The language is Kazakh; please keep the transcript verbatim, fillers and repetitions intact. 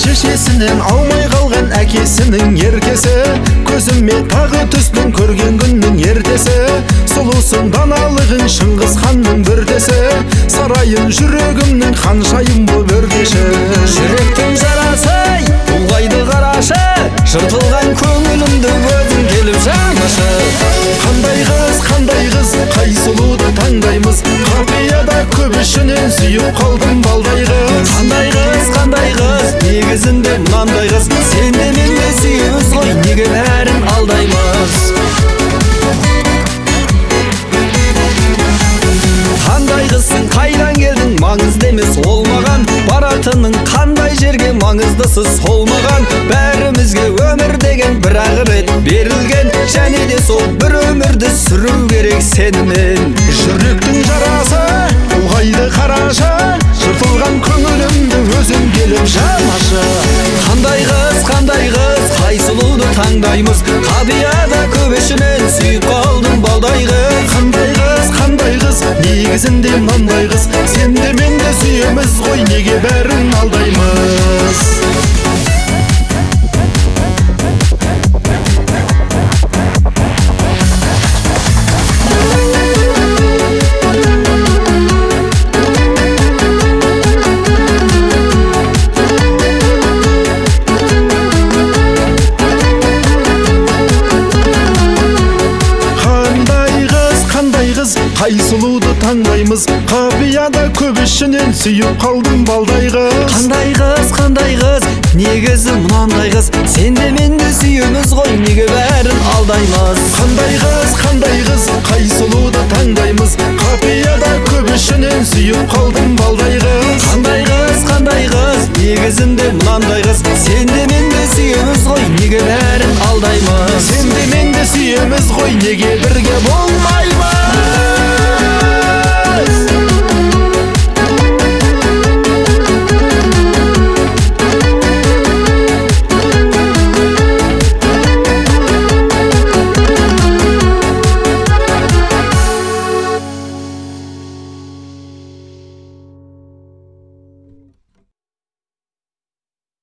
шешесінен алмай қалған әкесінің еркесі, көзіме тағы түстің көрген күннің ертесі. Сұлусың даналығың Шыңғыс ханның бүрдесі, сарайын жүрегімнің ханшайым боп өрдеші. Жүректің жарасы ұлғайды қарашы, жыртылған көңілімді өзің келіп жанашы. Қандай қыз, қандай қыз, қай сұлуды таңдаймыз, қапияда көп ішінен сүйіп қалдым балдай қыз. Қандай қыз, қандай қыз, негізінде мынандай қыз, сен де мен де сүйеміз ғой, неге бәрін алдаймыз. Қандай қызсың, қайдан келдің, маңызды емес ол маған, баратының қандай жерге маңыздысы сол маған. Бәрімізге өмір деген бір-ақ рет берілген, және де сол бір өмірді сүру керек сенімен. Жүректің жарасы ұлғайды қарашы, жыртылған көңілімді өзің келіп жанашы. Қандай қыз, қандай қыз, қай сұлуды таңдаймыз, қапияда көп ішінен сүйіп қалдым балдай қыз. Қандай қыз, қандай қыз, негізінде мынандай қыз, сен де мен де сүйеміз ғой, неге бәрін алдаймыз. Қай сұлуды таңдаймыз, қапияда көп ішінен сүйіп қалдым балдай қыз. Қандай қыз, қандай қыз, негізі мынандай қыз, сен де мен де сүйеміз ғой, неге бәрін алдаймыз. Қандай қыз, қандай қыз, қай сұлуды таңдаймыз, қапияда көп ішінен сүйіп қалдым балдай қыз. Қандай қыз, қандай қыз, негізінде мынандай қыз, сен де мен де сүйеміз ғой, неге бәрін алдаймыз. Сен де мен де сүйеміз ғой, неге бірге бол